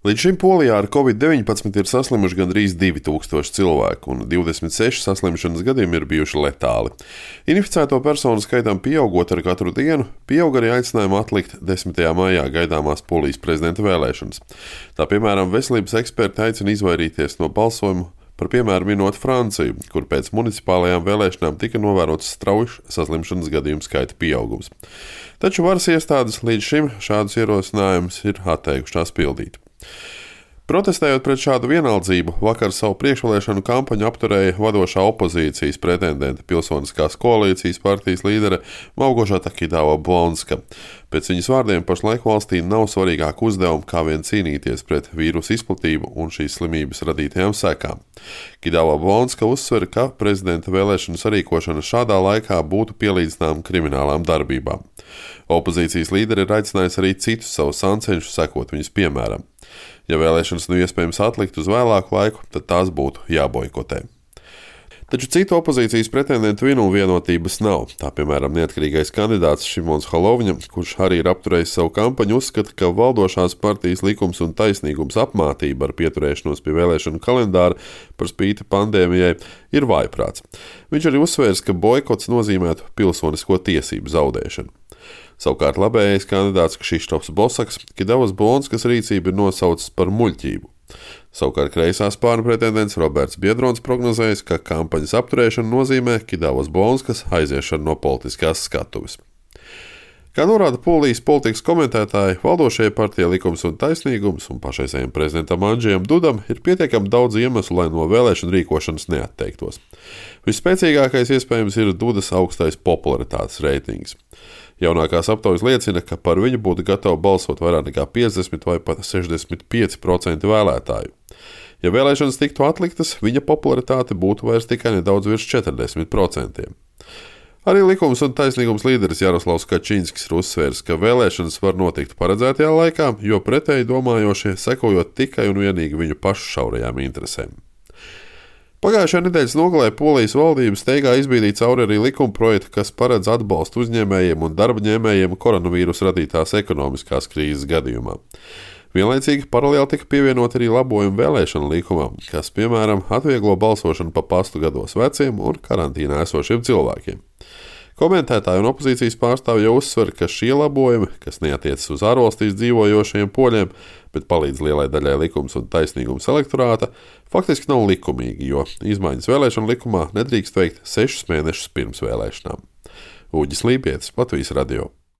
Līdz šim Polijā ar Covid-19 ir saslimuši gandrīz 2000 cilvēku, un 26 saslimšanas gadījumi ir bijuši letāli. Inficēto personu skaitam pieaugot ar katru dienu, pieaug arī aicinājumi atlikt 10. maijā gaidāmās Polijas prezidenta vēlēšanas. Tā piemēram, veselības eksperti aicina izvairīties no balsojuma, par piemēru minot Franciju, kur pēc municipālajām vēlēšanām tika novērots strauji saslimšanas gadījumu skaita pieaugums. Taču varas iestādes līdz šim šādus ierosinājumus ir atteikušās pildīt. Protestējot pret šādu vienaldzību, vakar savu priekšvēlēšanu kampaņu apturēja vadošā opozīcijas pretendente Pilsoniskās koalīcijas partijas līdere Małgorzata Kidawa-Błońska. Pēc viņas vārdiem pašlaik valstī nav svarīgāku uzdevumu kā vien cīnīties pret vīrusu izplatību un šīs slimības radītajām sekām. Kidawa-Błońska uzsver, ka prezidenta vēlēšanu sarīkošana šādā laikā būtu pielīdzināma kriminālām darbībām. Opozīcijas līderi ir aicinājusi arī citus savus sancenšus sekot viņas piemēram. Ja vēlēšanas iespējams atlikt uz vēlāku laiku, tad tās būtu jāboikotē. Taču citu opozīcijas pretendentu vienotības nav. Tā piemēram neatkarīgais kandidāts Šimons Halovņa, kurš arī ir apturējis savu kampaņu, uzskata, ka valdošās partijas Likums un taisnīgums apmātība ar pieturēšanos pie vēlēšanu kalendāra par spīti pandēmijai ir vājprāts. Viņš arī uzsvērs, ka boikots nozīmētu pilsonisko tiesību zaudēšanu. Savukārt labējais kandidāts Kšištofs Bosaks Kidawas-Błonskas rīcību ir nosaucis par muļķību. Savukārt kreisā spārna pretendents Roberts Biedrons prognozējis, ka kampaņas apturēšana nozīmē Kidawas-Błonskas aiziešanu no politiskās skatuves. Kā norāda Polijas politikas komentētāji, valdošajai partijai Likums un taisnīgums un pašreizējiem prezidentam Andžejam Dudam ir pietiekami daudz iemeslu, lai no vēlēšanu rīkošanas neatteiktos. Visspēcīgākais iespējams ir Dudas augstais popularitātes reitings. Jaunākās aptaujas liecina, ka par viņu būtu gatavi balsot vairāk nekā 50 vai pat 65% vēlētāju. Ja vēlēšanas tiktu atliktas, viņa popularitāte būtu vairs tikai nedaudz virs 40%. Arī Likums un taisnīgums līderis Jaroslavs Kačinskis ir uzsvērs, ka vēlēšanas var notikt paredzētajā laikā, jo pretēji domājošie sekojot tikai un vienīgi viņu pašu šaurajām interesēm. Pagājušajā nedēļas nogalē Polijas valdība steigā izbīdīja cauri arī likuma projektu, kas paredz atbalstu uzņēmējiem un darba ņēmējiem koronavīrusa radītās ekonomiskās krīzes gadījumā. Vienlaicīgi paralēli tika pievienot arī labojumi vēlēšanu likumam, kas, piemēram, atvieglo balsošanu pa pastu gados veciem un karantīnā esošiem cilvēkiem. Komentētāji un opozīcijas pārstāvji jau uzsver, ka šie labojumi, kas neatiecas uz ārvalstīs dzīvojošajiem poļiem, bet palīdz lielai daļai Likums un taisnīgums elektorāta, faktiski nav likumīgi, jo izmaiņas vēlēšanu likumā nedrīkst veikt 6 mēnešus pirms vēlēšanām. Uģis Līpietis, Latvijas radio.